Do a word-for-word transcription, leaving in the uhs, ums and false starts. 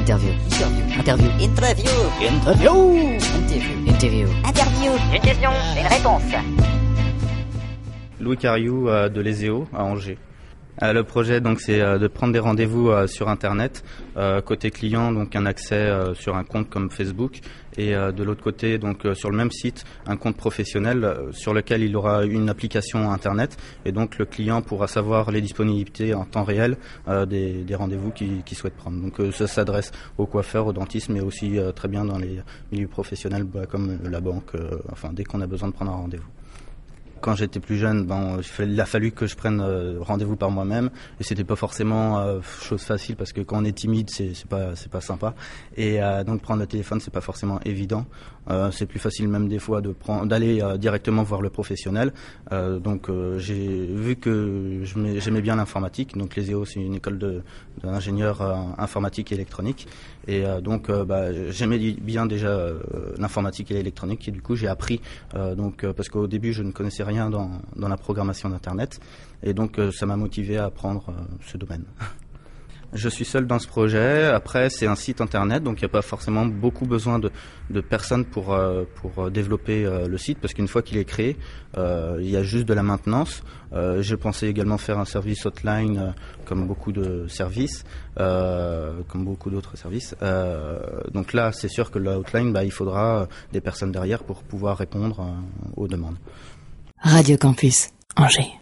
Interview. Interview. Interview. Interview. Interview. Interview. Interview. Une question, une réponse. Louis Cariou euh, de l'Eséo à Angers. Euh, le projet donc c'est euh, de prendre des rendez-vous euh, sur internet, euh, côté client donc un accès euh, sur un compte comme Facebook et euh, de l'autre côté donc euh, sur le même site un compte professionnel euh, sur lequel il aura une application internet et donc le client pourra savoir les disponibilités en temps réel euh, des, des rendez-vous qu'il, qu'il souhaite prendre. Donc euh, ça s'adresse aux coiffeurs, aux dentistes mais aussi euh, très bien dans les milieux professionnels bah, comme la banque, euh, enfin dès qu'on a besoin de prendre un rendez-vous. Quand j'étais plus jeune, ben, il a fallu que je prenne euh, rendez-vous par moi-même et c'était pas forcément euh, chose facile parce que quand on est timide, c'est, c'est pas c'est pas sympa et euh, donc prendre le téléphone, c'est pas forcément évident. Euh, c'est plus facile même des fois de prendre, d'aller euh, directement voir le professionnel. Euh, donc euh, j'ai vu que je j'aimais bien l'informatique. Donc l'Eséo, c'est une école de, d'ingénieurs euh, informatique et électronique et euh, donc euh, bah, j'aimais bien déjà euh, l'informatique et l'électronique et du coup j'ai appris euh, donc euh, parce qu'au début je ne connaissais rien dans, dans la programmation d'internet et donc euh, ça m'a motivé à apprendre euh, ce domaine. Je suis seul dans ce projet. Après, c'est un site internet, donc il n'y a pas forcément beaucoup besoin de, de personnes pour, euh, pour développer euh, le site, parce qu'une fois qu'il est créé, euh, il y a juste de la maintenance. Euh, je pensais également faire un service hotline, euh, comme beaucoup de services, euh, comme beaucoup d'autres services. Euh, donc là, c'est sûr que la hotline, bah, il faudra des personnes derrière pour pouvoir répondre euh, aux demandes. Radio Campus Angers.